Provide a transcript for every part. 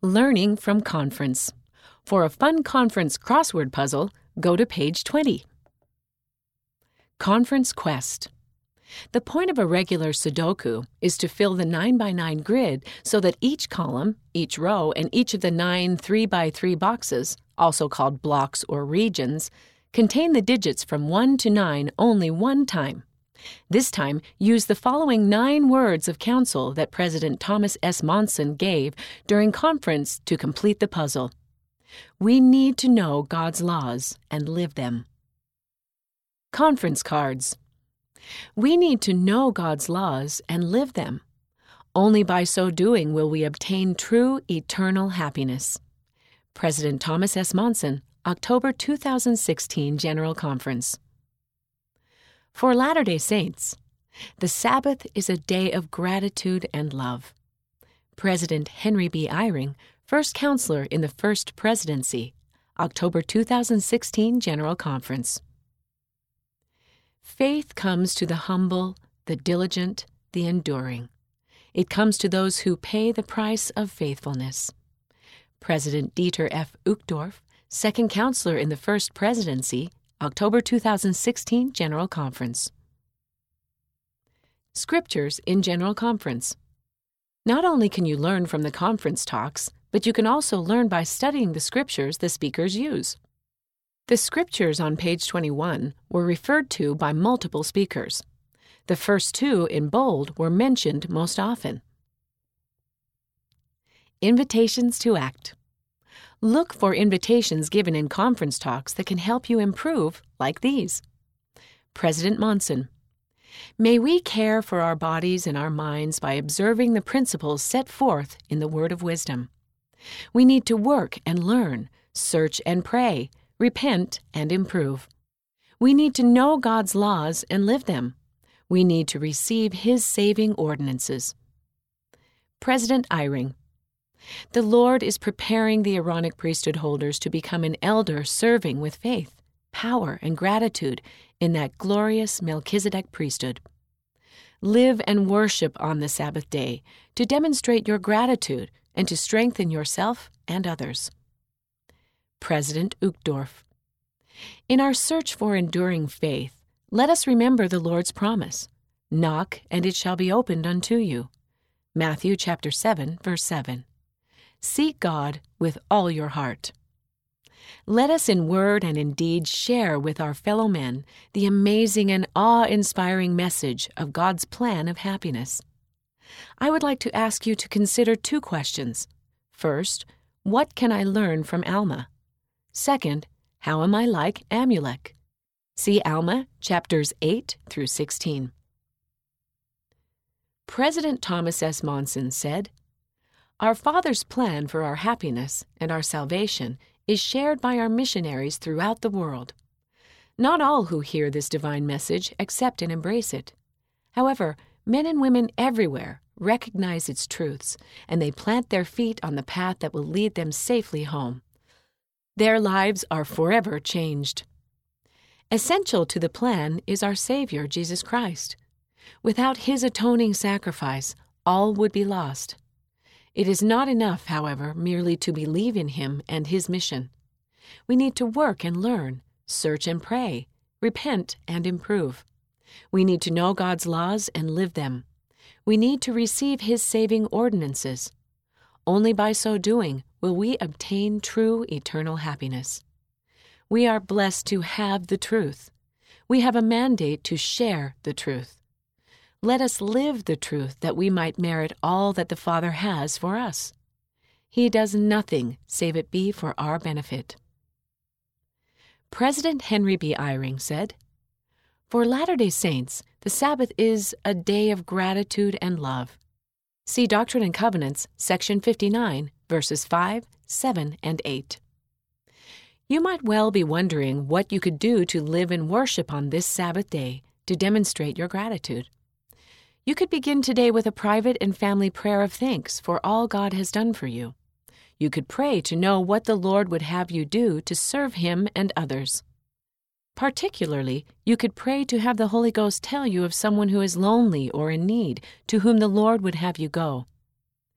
Learning from Conference. For a fun conference crossword puzzle, go to page 20. Conference Quest. The point of a regular Sudoku is to fill the 9x9 grid so that each column, each row, and each of the 9 3x3 boxes, also called blocks or regions, contain the digits from 1 to 9 only one time. This time, use the following 9 words of counsel that President Thomas S. Monson gave during conference to complete the puzzle. We need to know God's laws and live them. Conference cards. We need to know God's laws and live them. Only by so doing will we obtain true eternal happiness. President Thomas S. Monson, October 2016 General Conference. For Latter-day Saints, the Sabbath is a day of gratitude and love. President Henry B. Eyring, First Counselor in the First Presidency, October 2016 General Conference. Faith comes to the humble, the diligent, the enduring. It comes to those who pay the price of faithfulness. President Dieter F. Uchtdorf, Second Counselor in the First Presidency, October 2016 General Conference. Scriptures in General Conference. Not only can you learn from the conference talks, but you can also learn by studying the scriptures the speakers use. The scriptures on page 21 were referred to by multiple speakers. The first 2 in bold were mentioned most often. Invitations to act. Look for invitations given in conference talks that can help you improve, like these. President Monson. May we care for our bodies and our minds by observing the principles set forth in the Word of Wisdom. We need to work and learn, search and pray, repent and improve. We need to know God's laws and live them. We need to receive His saving ordinances. President Eyring. The Lord is preparing the Aaronic priesthood holders to become an elder serving with faith, power, and gratitude in that glorious Melchizedek priesthood. Live and worship on the Sabbath day to demonstrate your gratitude and to strengthen yourself and others. President Uchtdorf. In our search for enduring faith, let us remember the Lord's promise. Knock, and it shall be opened unto you. Matthew chapter 7, verse 7. Seek God with all your heart. Let us in word and in deed share with our fellow men the amazing and awe-inspiring message of God's plan of happiness. I would like to ask you to consider 2 questions. First, what can I learn from Alma? Second, how am I like Amulek? See Alma, chapters 8 through 16. President Thomas S. Monson said, Our Father's plan for our happiness and our salvation is shared by our missionaries throughout the world. Not all who hear this divine message accept and embrace it. However, men and women everywhere recognize its truths, and they plant their feet on the path that will lead them safely home. Their lives are forever changed. Essential to the plan is our Savior, Jesus Christ. Without His atoning sacrifice, all would be lost. It is not enough, however, merely to believe in Him and His mission. We need to work and learn, search and pray, repent and improve. We need to know God's laws and live them. We need to receive His saving ordinances. Only by so doing will we obtain true eternal happiness. We are blessed to have the truth. We have a mandate to share the truth. Let us live the truth that we might merit all that the Father has for us. He does nothing save it be for our benefit. President Henry B. Eyring said, For Latter-day Saints, the Sabbath is a day of gratitude and love. See Doctrine and Covenants, section 59, verses 5, 7, and 8. You might well be wondering what you could do to live and worship on this Sabbath day to demonstrate your gratitude. You could begin today with a private and family prayer of thanks for all God has done for you. You could pray to know what the Lord would have you do to serve Him and others. Particularly, you could pray to have the Holy Ghost tell you of someone who is lonely or in need, to whom the Lord would have you go.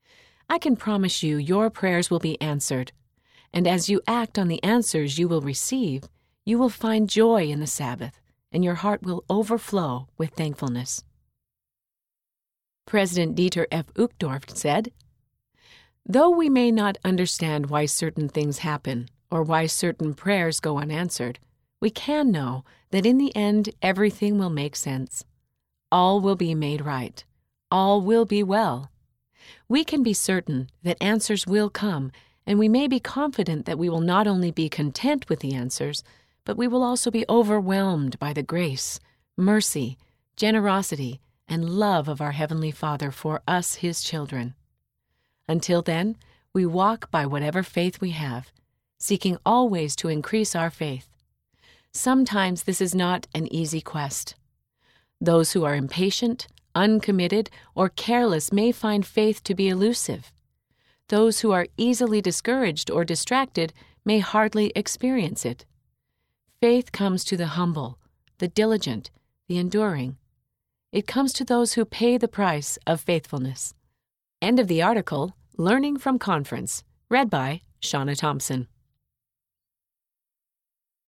I can promise you your prayers will be answered. And as you act on the answers you will receive, you will find joy in the Sabbath, and your heart will overflow with thankfulness. President Dieter F. Uchtdorf said, "Though we may not understand why certain things happen or why certain prayers go unanswered, we can know that in the end everything will make sense. All will be made right. All will be well. We can be certain that answers will come, and we may be confident that we will not only be content with the answers, but we will also be overwhelmed by the grace, mercy, generosity, and love of our Heavenly Father for us, His children. Until then, we walk by whatever faith we have, seeking always to increase our faith. Sometimes this is not an easy quest. Those who are impatient, uncommitted, or careless may find faith to be elusive. Those who are easily discouraged or distracted may hardly experience it. Faith comes to the humble, the diligent, the enduring. It comes to those who pay the price of faithfulness." End of the article, Learning from Conference, read by Shauna Thompson.